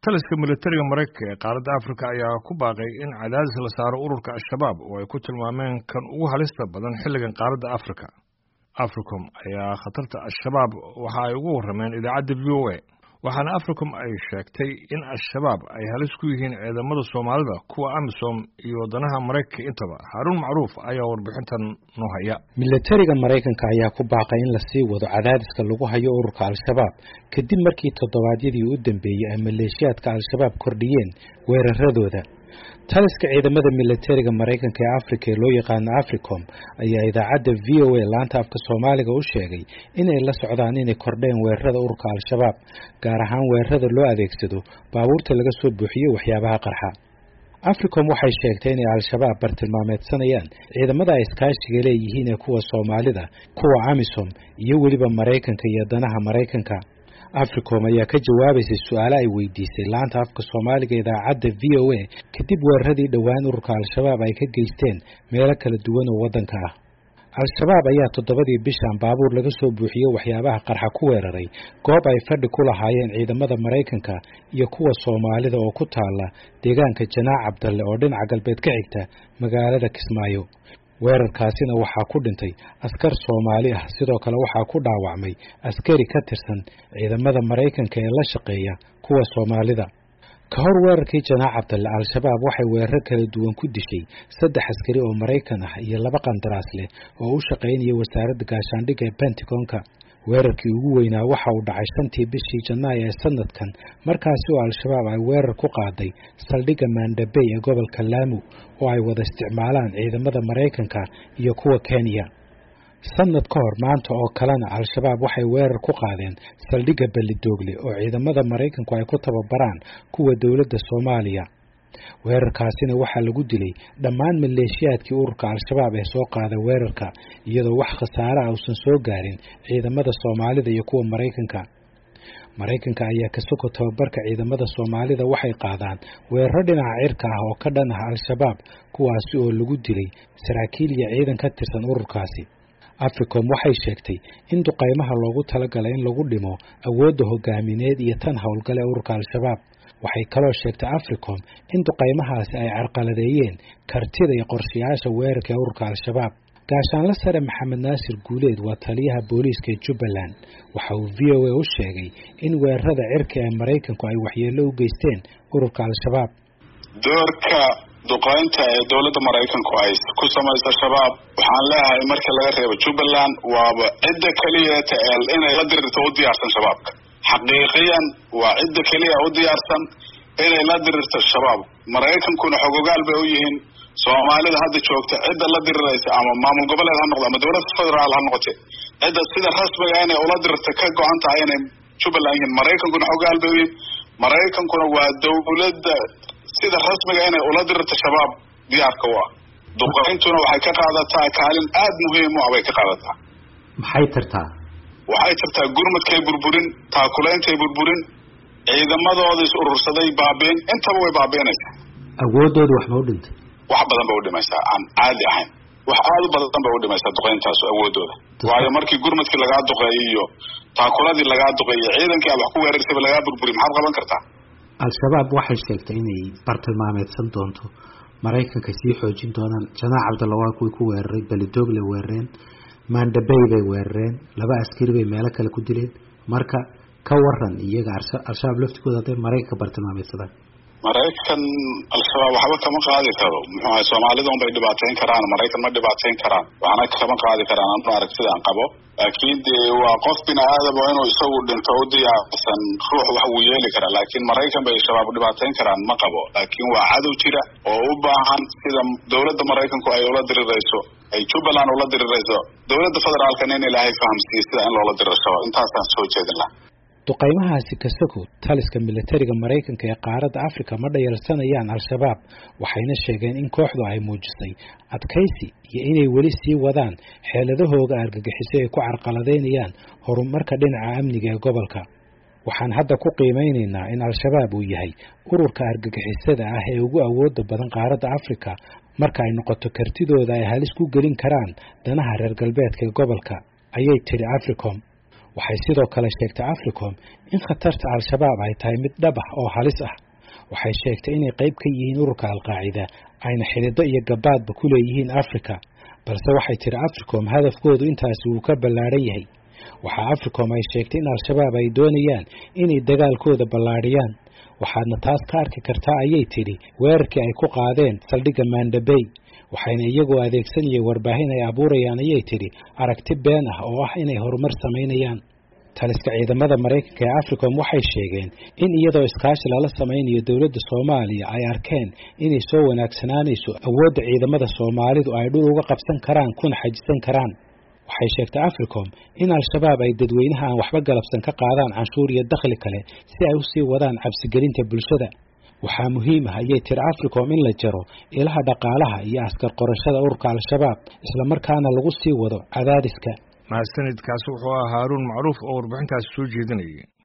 taliska militariga Mareykanka ee qaaradda Afrika ayaa ku baaqay in cadaadis la saaro ururka Al-Shabaab oo ay ku tilmaameen kan ugu halista badan xilligan qaaradda Afrika. Africom ayaa khatarta Al-Shabaab waxa ay ugu warrameen idaacadda VOA. waxaana Africom ay sheegtay in Al-Shabaab ay halis ku yihiin ciidamada Soomaalida kuwa AMISOM iyo wadanaha Mareykanka intaba. Harun Macruuf ayaa warbixintan noo haya. Militariga Mareykanka ayaa ku baaqay in la sii wado cadaadiska lagu hayo ururka Al-Shabaab kadib markii toddobaadyadii u dambeeyay ay maleeshiyaadka Al-Shabaab kordhiyeen weeraradooda. taliska ciidamada militariga Mareykanka ee Afrika ee loo yaqaan Africom ayaa idaacadda VOA laanta afka Soomaaliga u sheegay inay la socdaan inay kordheen weerarada ururka Al-Shabaab gaar ahaan weerarada loo adeegsado baabuurta laga soo buuxiyo waxyaabaha qarxa. Africom waxay sheegtay in Al-Shabaab bartilmaameedsanayaan ciidamada ay iskaashiga leeyihiin ee kuwa Soomaalida, kuwa AMISOM iyo weliba Mareykanka iyo danaha Mareykanka. Africom ayaa ka jawaabaysay su'aalo ay weydiisay laanta afka Soomaaliga idaacadda VOA kadib weeraradii dhawaan ururka Al-Shabaab ay ka geysteen meelo kala duwan oo wadanka ah. Al-Shabaab ayaa toddobadii bishan baabuur laga soo buuxiyay waxyaabaha qarxa ku weeraray goob ay fadhi ku lahaayeen ciidamada Mareykanka iyo kuwa Soomaalida oo ku taala deegaanka Janaac Cabdalle oo dhinaca galbeed ka xigta magaalada Kismaayo. weerarkaasina waxaa ku dhintay askar Soomaali ah, sidoo kale waxaa ku dhaawacmay askari ka tirsan ciidamada Mareykanka ee la shaqeeya kuwa Soomaalida. ka hor weerarkii Janaac Cabdalle, Al-Shabaab waxay weerar kala duwan ku dishay 3 askari oo Mareykan ah iyo 2 qandaraas leh oo u shaqeynaya wasaaradda gaashaandhigga ee Pentagon-ka. weerarkii ugu weynaa waxa uu dhacay 5tii bishii Janaayo ee sanadkan, markaasi oo Al-Shabaab ay weerar ku qaaday saldhigga Mandabey ee gobolka Lamu oo ay wada isticmaalaan ciidamada Mareykanka iyo kuwa Kenya. sanad ka hor maanta oo kalena Al-Shabaab waxay weerar ku qaadeen saldhigga Balidoogle oo ciidamada Mareykanku ay ku tababaraan kuwa dawladda Soomaaliya. weerarkaasina waxaa lagu dilay dhammaan maleeshiyaadkii ururka Al-Shabaab ee soo qaaday weerarka, iyadoo wax khasaare ah uusan soo gaarin ciidamada Soomaalida iyo kuwa Mareykanka. Mareykanka ayaa ka soo tababarka ciidamada Soomaalida waxay qaadaan weerar dhinaca cirka ah oo ka dhan ah Al-Shabaab, kuwaasi oo lagu dilay saraakiil iyo ciidan ka tirsan ururkaasi. Africom waxay sheegtay in duqeymaha loogu talagalay in lagu dhimo awoodda hogaamineed iyo tan howlgale ururka Al-Shabaab. waxay kaloo sheegtay Africom in duqeymahaasi ay carqaladeeyeen kartida iyo qorshayaasha weerarka ee ururka Al-Shabaab. gaashaanle sare Maxamed Naasir Guuleed waa taliyaha booliiska ee Jubbaland. waxa uu VOA u sheegay in weerarada cirka ee Mareykanku ay waxyeello u geysteen ururka Al-Shabaab. doorka duqeynta ee dawladda Mareykanku ay ku samayso Shabaab waxaan leeyahay marka laga reebo Jubbaland waaba cidda kaliya inay la dirirto u diyaarsan Shabaabka. xaqiiqiyan waa cidda kaliya u diyaarsan inay la dirirto Shabaab. Mareykankuna xogogaal bay u yihiin Soomaalida hadda joogta cidda la diriraysa ama maamul goboleed ha noqdo ama dawladda federaal ha noqoto, cidda sida rasmiga ah inay ula dirirto ka go'an tahay inay Jubbaland yihiin. Mareykankuna xogogaal bay u yihiin. Mareykankuna waa dawladda sida rasmiga inay ula dirirto Shabaab diyaarka u ah. duqeyntuna waxay ka qaadataa kaalin aad muhiim u ah bay ka qaadataa. maxay tartaa? waxay tartaa gurmadkay burburin, taakulaintay burburin, ciidamadooda is urursaday baabeen, intaba way baabeenaysaa. awoodooda wax ma u dhintay? wax badan bay u dhimaysaa aan caadi ahayn. wax aad u badan bay u dhimaysaa duqeyntaas awoodooda. waayo markii gurmadkii lagaa duqeeyay iyo taakuladii lagaa duqeeyay ciidankii aad wax ku weerarsay lagaa burburi, maxaad qaban kartaa? Al-Shabaab waxay sheegtay inay bartilmaameedsan doonto Mareykanka sii xoojin doonaan. Janaac Cabdalle waa kuwii ku weeraray, Balidoogle weerareen, Mandabey bay weerareen, 2 askari bay meelo kale ku dileen. marka ka waran iyaga Al-Shabaab laftigooda haday Mareykanka bartilmaameedsadaan? Mareykan Al-Shabaab waxba kama qaadi karo. muxuu ahay Soomaalida un bay dhibaateyn karaan, Mareykan ma dhibaateyn karaan. waxna kama qaadi karaan aan aragtida aan qabo. laakiin waa qof bini'aadam oo inuu isagu dhinto u diyaarsan ruux wax uu yeeli karaa, laakiin Mareykan bay Shabaab dhibaateyn karaan ma qabo. laakiin waa cadow jira oo u baahan sida dawladda Mareykanku ay ula dirirayso, ay Jubbaland ula dirirayso, dawladda federaalkana in Ilaahay fahamsiiyo sida in loola diriro Shabaab. intaasaan soo jeedin lahaa. duqeymahaasi ka soko taliska militariga Mareykanka ee qaaradda Afrika ma dhayalsanayaan Al-Shabaab, waxayna sheegeen in kooxdu ay muujisay adkaysi iyo inay weli sii wadaan xeeladahooda argagixisay ay ku carqaladeynayaan horumarka dhinaca amniga ee gobolka. waxaan hadda ku qiimeynaynaa in Al-Shabaab uu yahay ururka argagixisada ah ee ugu awoodda badan qaaradda Afrika marka ay noqoto kartidooda ay halis ku gelin karaan danaha reer galbeedka ee gobolka, ayay tiri Africom. waxay sidoo kale sheegtay Africom in khatarta al-shabaab ay tahay mid dhab ah oo halis ah. waxay sheegtay inay qayb ka yihiin ururka al-Qaacida ayna xirido iyo gabaadba ku leeyihiin Afrika, balse waxay tiri Africom hadafkoodu intaasi uu ka ballaaran yahay. waxa Africom ay sheegtay in al-shabaab ay doonayaan inay dagaalkooda ballaariyaan. waxaadna taas ka arki kartaa ayay tiri weerarkii ay ku qaadeen saldhigga Manda Bay, waxayna iyagoo adeegsanayay warbaahin ay abuurayaan ayay tiri aragti been ah oo ah inay horumar sameynayaan. taliska ciidamada Mareykanka ee Africom waxay sheegeen in iyadoo iskaashi lala sameynayo dawladda Soomaaliya ay arkeen inay soo wanaagsanaanayso awoodda ciidamada Soomaalidu ay dhul uga qabsan karaan kuna xajisan karaan. waxay sheegtay Africom in al-shabaab ay dadweynaha aan waxba galabsan ka qaadaan canshuur iyo dakhli kale si ay u sii wadaan cabsigelinta bulshada. waxaa muhiim ah ayay tiri Africom in la jaro ilaha dhaqaalaha iyo askar qorashada ururka al-shabaab isla markaana lagu sii wado cadaadiska. mahadsanidkaasi wuxuu ahaa Haaruun Macruuf oo warbixintaasi soo jeedinayay.